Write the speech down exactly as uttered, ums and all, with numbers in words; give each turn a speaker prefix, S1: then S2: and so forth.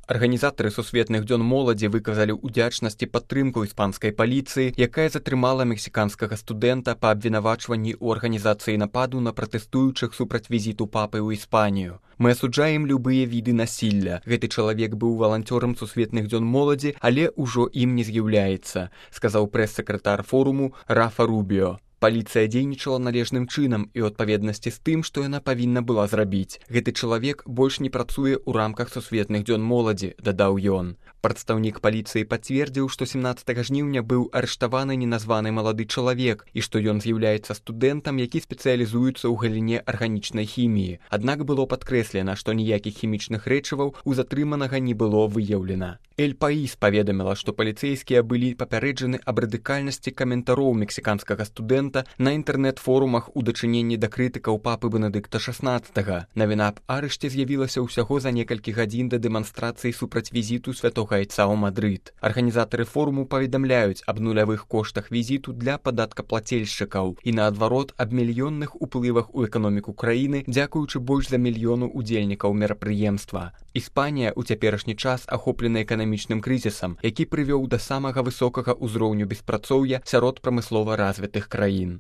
S1: Арганізатары сусветных дзён моладзі выказалі ўдзячнасць і падтрымку іспанскай паліцыі, якая затрымала мексіканскага студэнта па абвінавачванні ў арганізацыі нападу на пратэстуючых супраць візіту папы ў Іспанію. Мы асуджаем любыя віды насілля. Гэты чалавек быў валанцёрам сусветных дзён моладзі, але ўжо ім не з'яўляецца, сказаў прэс-сакратар форуму Рафа Рубіо. Паліцыя дзейнічала належным чынам і ў адпаведнасці з тым, што яна павінна была зрабіць. Гэты чалавек больш не працуе ў рамках сусветных дзён моладзі, дадаў ён. Прадстаўнік паліцыі пацвердзіў, што семнаццатага жніўня быў арыштаваны неназваны малады чалавек і што ён з'яўляецца студэнтам, які спецыялізуецца ў галіне арганічнай хіміі. Аднак было падкрэслена, што ніякіх хімічных рэчываў у затрыманага не было выяўлена. Эль Паís паведаміла, што паліцэйскія былі папярэджаны аб радыкальнасці каментароў мексіканскага студэнта на інтэрнэт-форумах у дачыненні да крытыкаў папы Бенедыкта шаснаццатага. Навіна аб арышце з'явілася ўсяго за некалькі гадзін да дэманстрацыі супраць візіту святога айца ў Мадрыд. Арганізатары форуму паведамляюць аб нулявых коштах візіту для падаткаплацельшчыкаў і, наадварот, аб мільённых уплывах у эканоміку краіны, дзякуючы больш за мільёну удзельнікаў мерапрыемства. Іспанія ў цяперашні час ахоплена эканамічным крызісам, які прывёў да самага высокага ўзроўню беспрацоўя сярод прамыслова развітых краін.